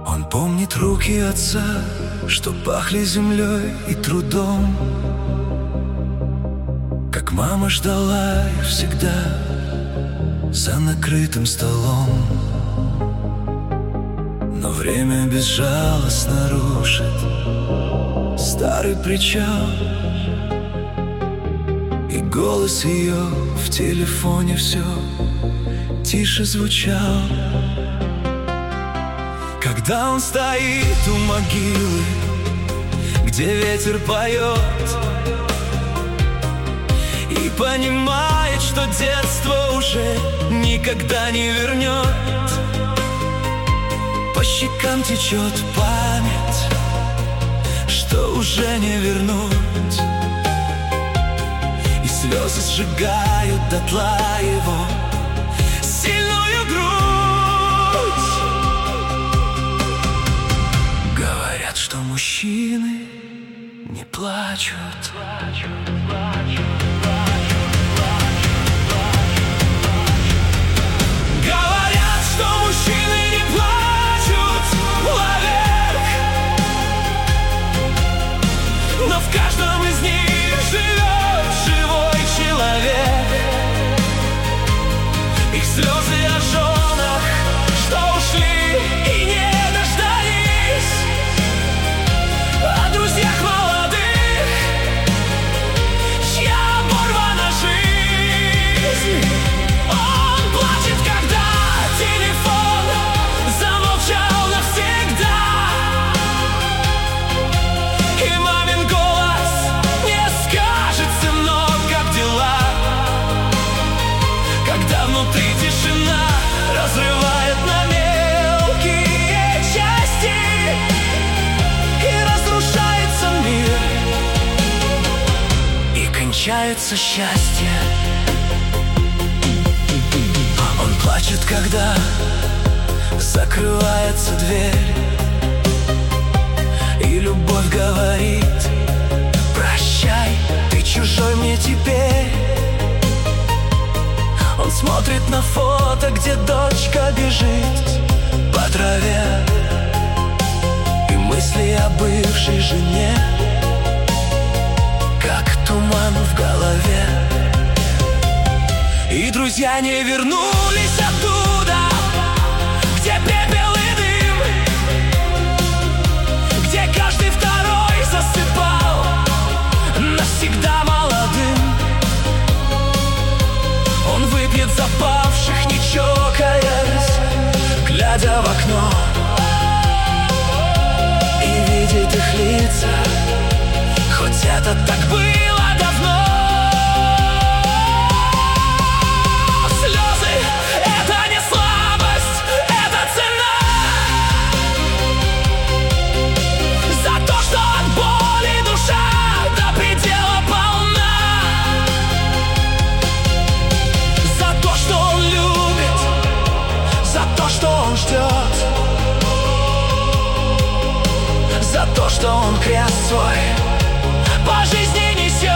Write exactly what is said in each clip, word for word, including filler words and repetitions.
Он помнит руки отца, что пахли землей и трудом, как мама ждала их всегда за накрытым столом. Но время безжалостно рушит старый причал, и голос ее в телефоне все тише звучал. Когда он стоит у могилы, где ветер поет, и понимает, что детство уже никогда не вернет, по щекам течет память, что уже не вернуть, и слезы сжигают дотла его сильную грудь. Говорят, что мужчины не плачут. Говорят, что мужчины не плачут вовек, но в каждом из них живет живой человек. Их слезы о женах, что ушли и не дождались, о друзьях молодых, чья оборвана жизнь. Он плачет, когда телефон замолчал навсегда, и мамин голос не скажет: сынок, как дела? Когда внутри тишина разрывает на мелкие части и разрушается мир, и кончается счастье. Он плачет, когда закрывается дверь, и любовь говорит: прощай, ты чужой мне теперь. Он смотрит на фото, где дочка бежит по траве, и мысли о бывшей жене, как туман в голове. И друзья не вернулись оттуда, где пепел и дым, где каждый второй засыпал навсегда молодым. Он выпьет за павших, не чокаясь, глядя в окно, и видит их лица, хоть это так было давно. Слезы — это не слабость, это цена за то, что от боли душа до предела полна, за то, что он любит, за то, что он ждет, за то, что он крест свой по жизни несет.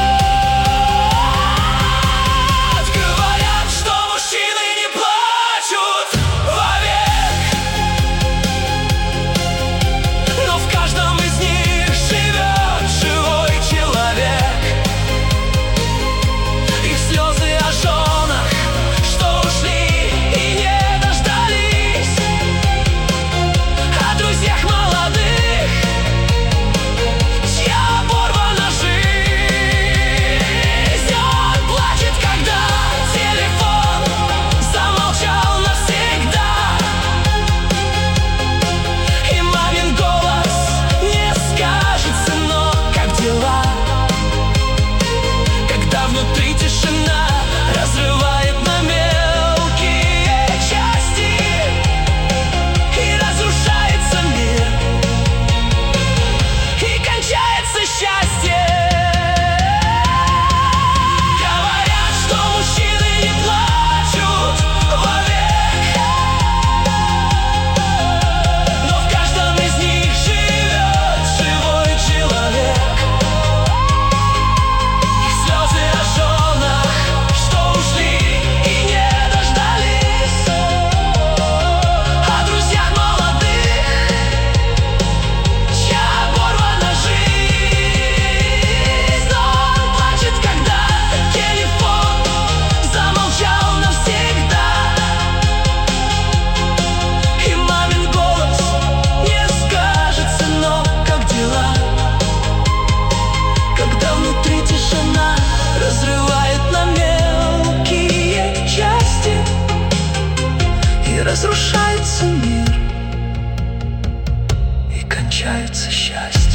Говорят, что мужчины не плачут вовек, но в каждом из них живет живой человек. Их слезы о женах, что ушли и не дождались, о друзьях молодых, чья оборвана жизнь. кончается счастье.